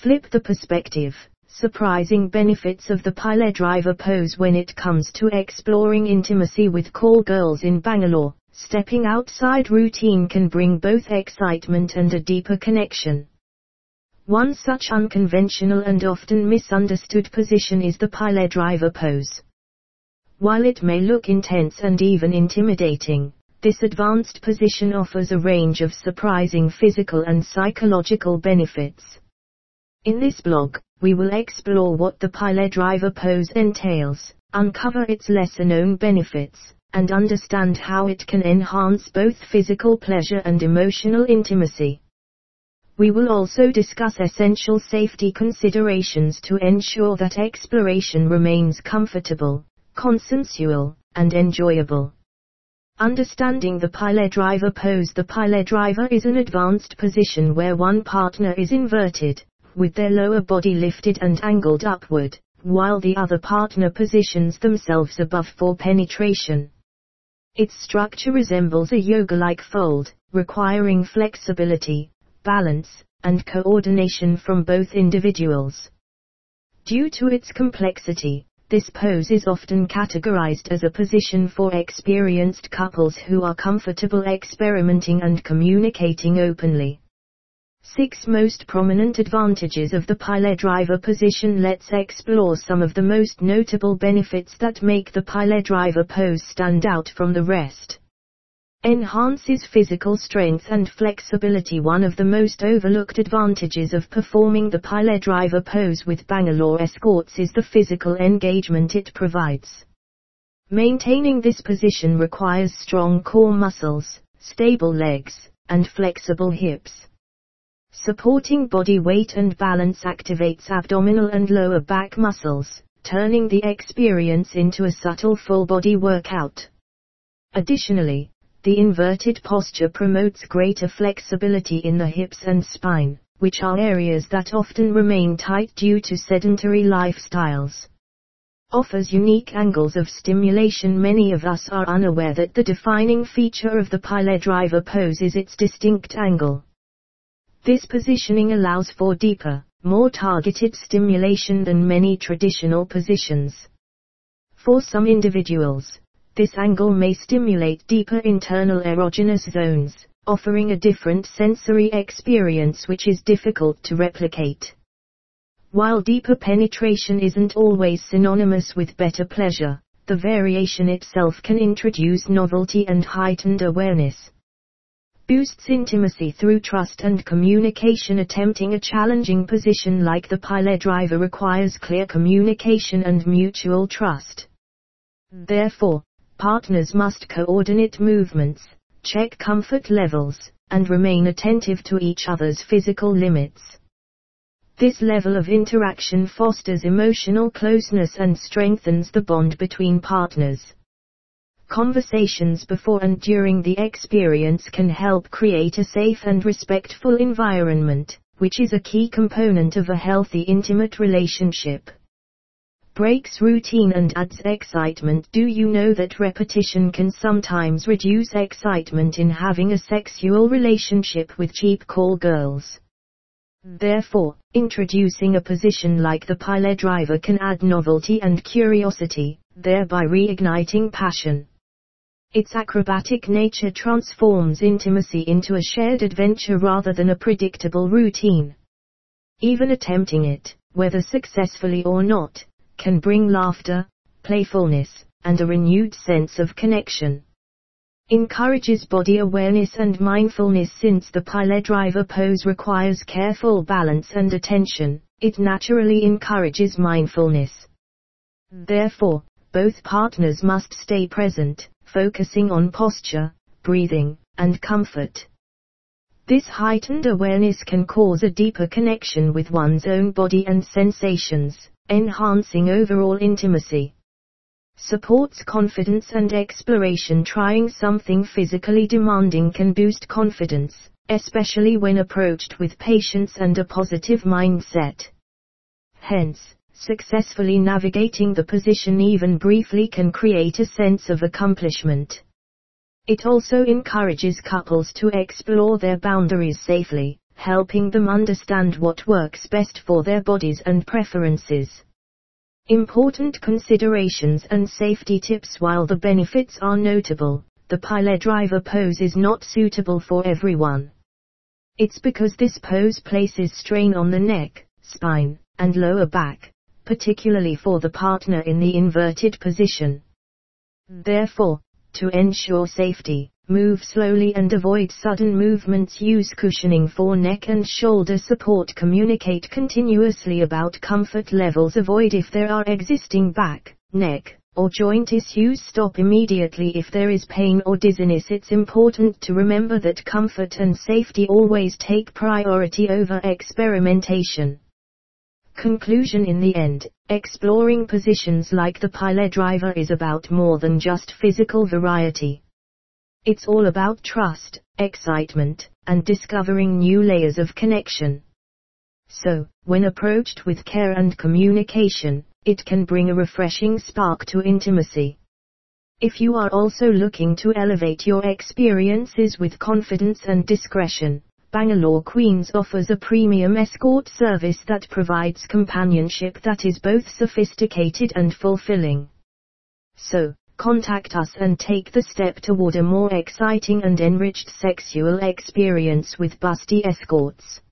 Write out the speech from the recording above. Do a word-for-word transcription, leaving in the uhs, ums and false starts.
flip the perspective. Surprising benefits of the pile driver pose when it comes to exploring intimacy with call girls in Bangalore. Stepping outside routine can bring both excitement and a deeper connection. One such unconventional and often misunderstood position is the pile driver pose. While it may look intense and even intimidating, this advanced position offers a range of surprising physical and psychological benefits. In this blog, we will explore what the pile driver pose entails, uncover its lesser-known benefits, and understand how it can enhance both physical pleasure and emotional intimacy. We will also discuss essential safety considerations to ensure that exploration remains comfortable, consensual, and enjoyable. Understanding the pile driver pose. The pile driver is an advanced position where one partner is inverted, with their lower body lifted and angled upward, while the other partner positions themselves above for penetration. Its structure resembles a yoga-like fold, requiring flexibility, balance, and coordination from both individuals. Due to its complexity, this pose is often categorized as a position for experienced couples who are comfortable experimenting and communicating openly. Six most prominent advantages of the pile driver position. Let's explore some of the most notable benefits that make the pile driver pose stand out from the rest. Enhances physical strength and flexibility. One of the most overlooked advantages of performing the pile driver pose with Bangalore escorts is the physical engagement it provides. Maintaining this position requires strong core muscles, stable legs, and flexible hips. Supporting body weight and balance activates abdominal and lower back muscles, turning the experience into a subtle full-body workout. Additionally, the inverted posture promotes greater flexibility in the hips and spine, which are areas that often remain tight due to sedentary lifestyles. Offers unique angles of stimulation. Many of us are unaware that the defining feature of the pile driver pose is its distinct angle. This positioning allows for deeper, more targeted stimulation than many traditional positions. For some individuals, this angle may stimulate deeper internal erogenous zones, offering a different sensory experience which is difficult to replicate. While deeper penetration isn't always synonymous with better pleasure, the variation itself can introduce novelty and heightened awareness. Boosts intimacy through trust and communication. Attempting a challenging position like the pile driver requires clear communication and mutual trust. Therefore, partners must coordinate movements, check comfort levels, and remain attentive to each other's physical limits. This level of interaction fosters emotional closeness and strengthens the bond between partners. Conversations before and during the experience can help create a safe and respectful environment, which is a key component of a healthy intimate relationship. Breaks routine and adds excitement. Do you know that repetition can sometimes reduce excitement in having a sexual relationship with cheap call girls? Therefore, introducing a position like the pile driver can add novelty and curiosity, thereby reigniting passion. Its acrobatic nature transforms intimacy into a shared adventure rather than a predictable routine. Even attempting it, whether successfully or not, can bring laughter, playfulness, and a renewed sense of connection. Encourages body awareness and mindfulness. Since the pile driver pose requires careful balance and attention, it naturally encourages mindfulness. Therefore, both partners must stay present, focusing on posture, breathing, and comfort. This heightened awareness can cause a deeper connection with one's own body and sensations, enhancing overall intimacy. Supports confidence and exploration. Trying something physically demanding can boost confidence, especially when approached with patience and a positive mindset. Hence, successfully navigating the position even briefly can create a sense of accomplishment. It also encourages couples to explore their boundaries safely, helping them understand what works best for their bodies and preferences. Important considerations and safety tips. While the benefits are notable, the pile driver pose is not suitable for everyone. It's because this pose places strain on the neck, spine, and lower back, particularly for the partner in the inverted position. Therefore, to ensure safety, move slowly and avoid sudden movements. Use cushioning for neck and shoulder support. Communicate continuously about comfort levels. Avoid if there are existing back, neck, or joint issues. Stop immediately if there is pain or dizziness. It's important to remember that comfort and safety always take priority over experimentation. Conclusion. In the end, exploring positions like the pile driver is about more than just physical variety. It's all about trust, excitement, and discovering new layers of connection. So, when approached with care and communication, it can bring a refreshing spark to intimacy. If you are also looking to elevate your experiences with confidence and discretion, Bangalore Queens offers a premium escort service that provides companionship that is both sophisticated and fulfilling. So, contact us and take the step toward a more exciting and enriched sexual experience with Busty Escorts.